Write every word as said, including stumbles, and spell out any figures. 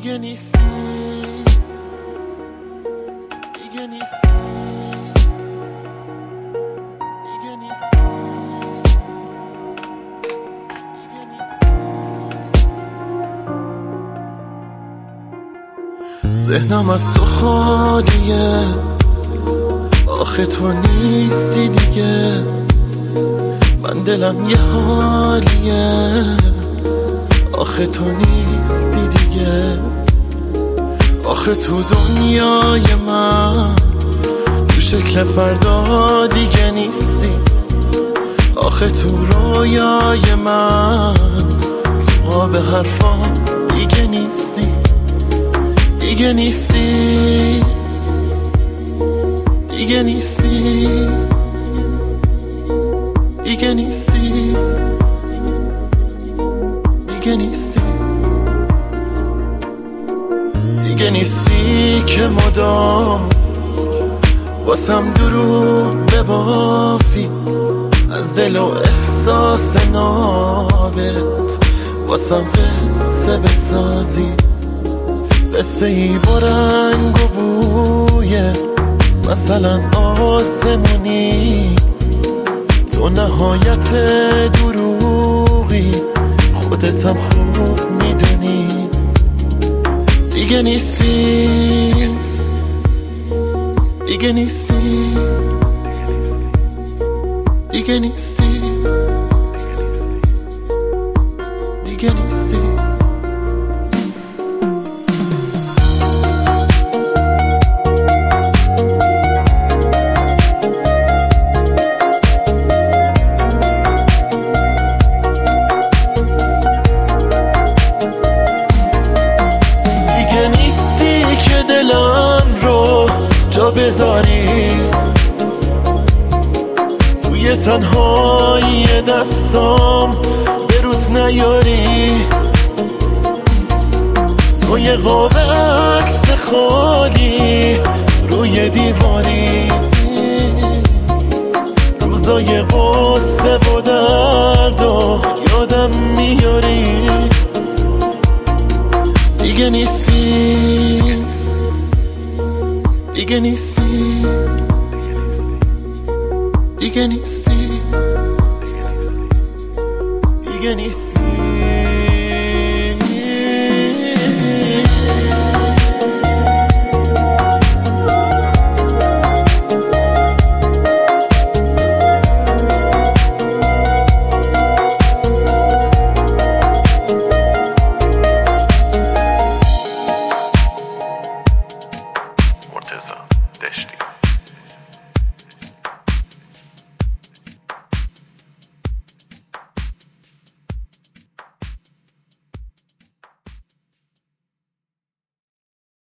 دیگه نیستی، دیگه نیستی، دیگه نیستی، دیگه نیستی. ذهنم از تو خالیه، آخه تو نیستی دیگه. من دلم یه حالیه، آخه تو نیستی دیگه. آخه تو دنیای من تو شکل فردا دیگه نیستی. آخه تو رویای من تو قاب حرفا دیگه نیستی، دیگه نیستی، دیگه نیستی، دیگه نیستی، دیگه نیستی، دیگه نیستی که مدام واسم دروغ ببافی، از دل و احساس نابت واسم قصه بسازی. قصه ای برنگ و بویه، مثلا آسمونی. تو نهایت دروغی، خودتم خوب میدونی. دیگه نیستی، دیگه نیستی، دیگه نیستی، دیگه نیستی. دلم رو جا بذاری توی تنهایی دستام، به روز نیاری. توی قاب عکس خالی روی دیواری، روزای قصه و درد و یادم میاری. دیگه نیستی، دیگه نیستی، دیگه نیستی، دیگه نیستی.